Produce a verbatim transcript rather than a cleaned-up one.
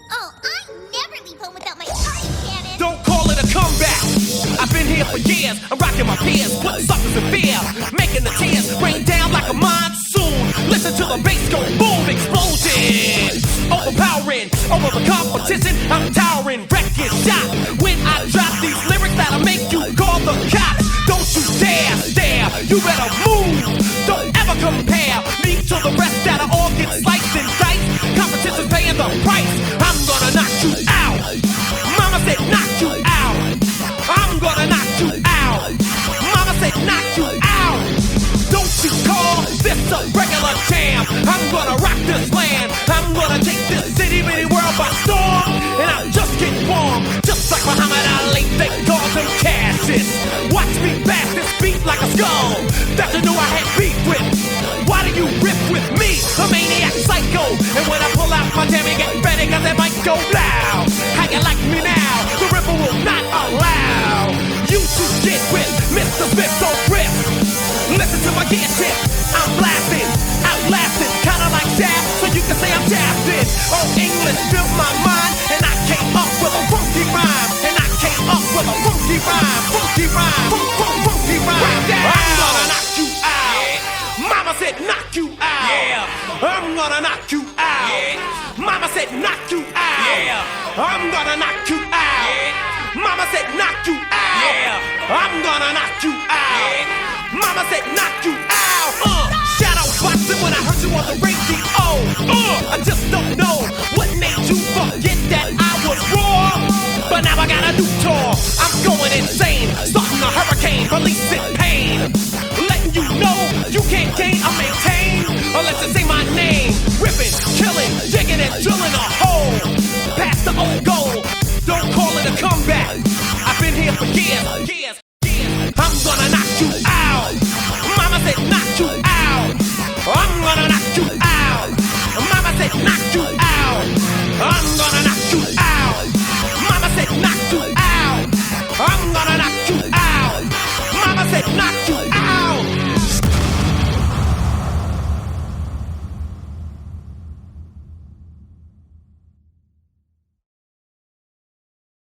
Oh, I never leave home without my party cannon. Don't call it a comeback. I've been here for years. I'm rocking my peers, putting suckers in fear, making the tears rain down like a monsoon. Listen to the bass go boom, explosion, overpowering over the competition. I'm towering, wrecking shot. When I drop these lyrics that'll make you call the cops. Don't you dare stare. You better move. Don't ever compare me to the rest that'll all get sliced and diced. Competition's paying the price. I'm gonna knock you out. Mama said knock you out. I'm gonna knock you out. Mama said knock you out. Don't you call this a regular jam. I'm gonna rock this land. I'm gonna take this city bitty world by storm. And I'm just getting warm. Just like Muhammad Ali, they call them Cassius. Watch me bash this beat like a skull that you knew I had beef with. Why do you rip with me, a maniac psycho? And when I pull out my jammy, get ready, cause it might go loud. How you like me now? The ripper will not allow you to get with Mister Smith, so grip. Listen to my gear tip. I'm blasting, outlasting, kinda like jazz, so you can say I'm jazzing. Oh, English filled my mind, and I came up with a funky rhyme. And I came up with a funky rhyme, funky rhyme, fun, fun, funky rhyme. I'm gonna knock you out. Mama said knock you out. Yeah. I'm gonna knock you out. Yeah. Mama said knock you out. Yeah. I'm gonna knock you out. Yeah. Mama said knock you out. Yeah. I'm gonna knock you out. Yeah. Mama said knock you out. Uh, shadow boxing when I heard you on the radio. Uh, I just don't know.